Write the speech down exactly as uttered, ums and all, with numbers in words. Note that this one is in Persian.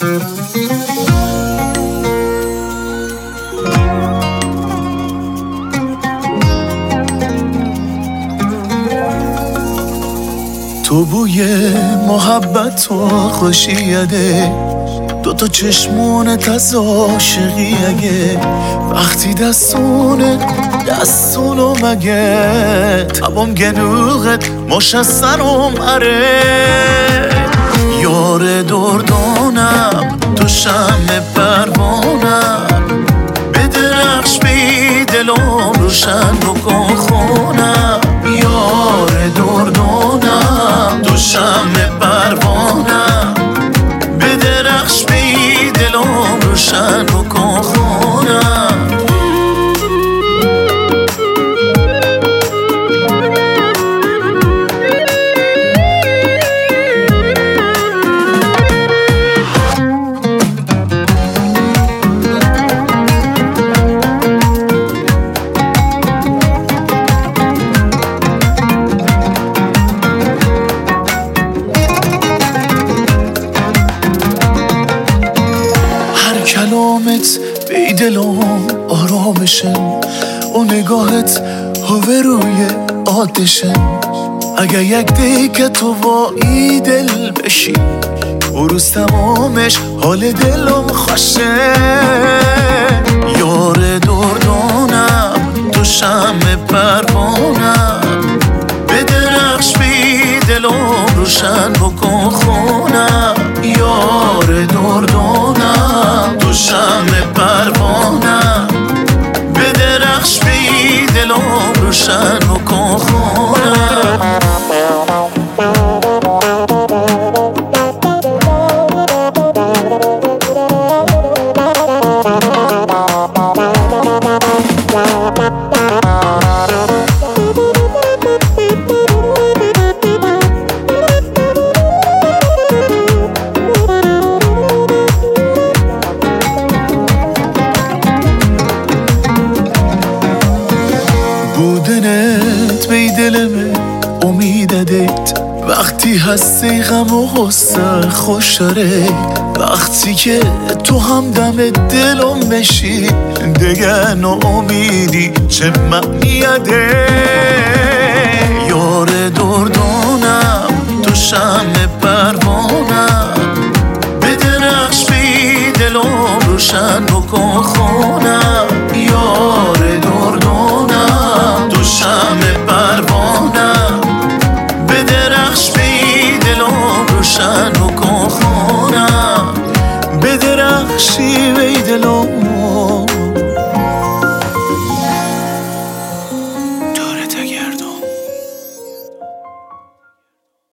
تو بوی محبت و خوشیده، دوتا چشمونت از عاشقی اگه وقتی دستونه دستونو مگه تبام گنوغت مشستنم اره یار دردانم تو شمع پروانم بدرخش بی دلم روشن بکن خونم یار دردانم تو شمع پروانم بدرخش بی دلم روشن بکن خونم کلامت بی دلم آرامشن و نگاهت هوه روی آتشن اگه یک دیگه تو وایی دل بشی و روز تمامش حال دلم خوشه یار دردانم تو شمع پروانم بدرخش بی دلم روشن بکن خونم یار دردانم تو شمع پروانم بدرخش بی دلم روشن بکن خونم بودنت بی دلمه امیدت وقتی هستی غم و غصه خوش داره وقتی که تو هم دم دلم بشی دیگه ناامیدی چه معنیده یار دردانم تو شمع پروانم بدرخش بی دلم روشن بکن خونم یار دردانم تو شمع پروانم بدرخش بی دلم روشن بکن خونم بدرخشی بی دلم